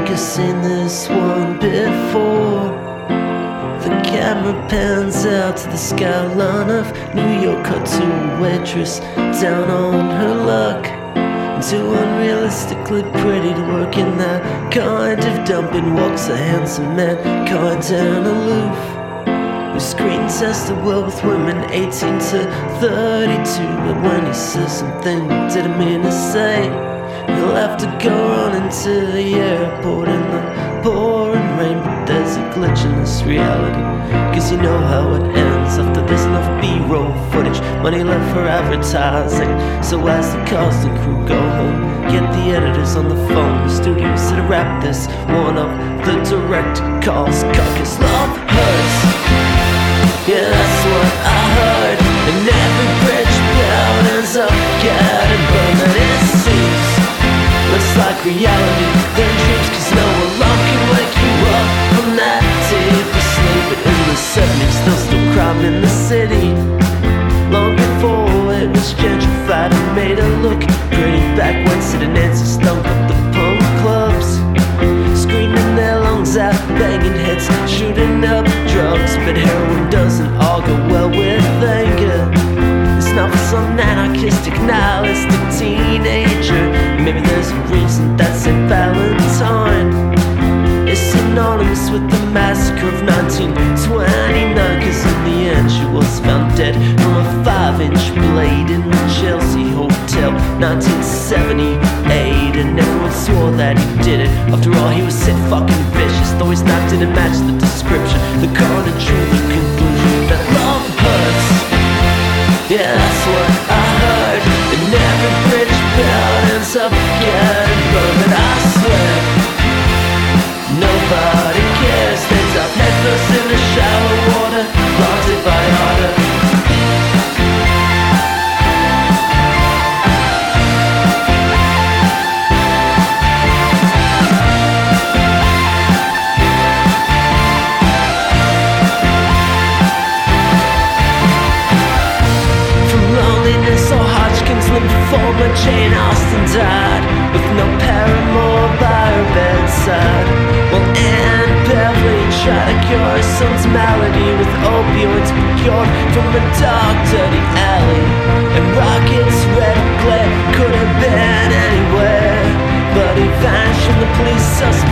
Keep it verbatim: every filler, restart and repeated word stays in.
think I've seen this one before. The camera pans out to the skyline of New York, cut to a waitress down on her luck. Too unrealistically pretty to work in that kind of dumping. Walks a handsome man, kind and aloof, who screen tests the world with women eighteen to thirty-two. But when he says something he didn't mean to say, he'll have to go running to the airport in the pouring rain. But there's a glitch in this reality, cause you know how it ends after there's enough B-roll footage, money left for advertising. So as the cast and crew go home, get the editors on the phone, the studios to wrap this one up. The director calls, cause love hurts. Yeah, that's what I heard. And every bridge built ends up getting burned. And it seems looks like reality, then dreams, cause no alarm can wake you up from that deep sleep. But in the seventies, there's still crime in the city, long before it was gentrified and made it look pretty. Back when Sid and Nancy stunk up the punk clubs, screaming their lungs out, banging hits, shooting up drugs. But heroin doesn't all go well with anger. It's not for some anarchistic, nihilistic teenager. Maybe there's a reason that Saint Valentine is synonymous with the massacre of nineteen twenty-nine. Cause in the end she was found dead from a five-inch blade in the Chelsea Hotel, nineteen seventy-eight. And everyone swore that he did it. After all, he was sick, fucking vicious. Though his knife didn't match the description, the coroner drew the conclusion that love hurts. Yeah, that's what I heard. And every bridge built ends up getting burned. But I swear nobody cares. Ends up headfirst in the shower water, blinded by harder. Former Jane Austen died with no Paramore by her bedside, while Anne Beverly tried to cure her son's malady with opioids procured from a dark, dirty alley. And Rocket's red glare could have been anywhere, but he vanished from the police suspect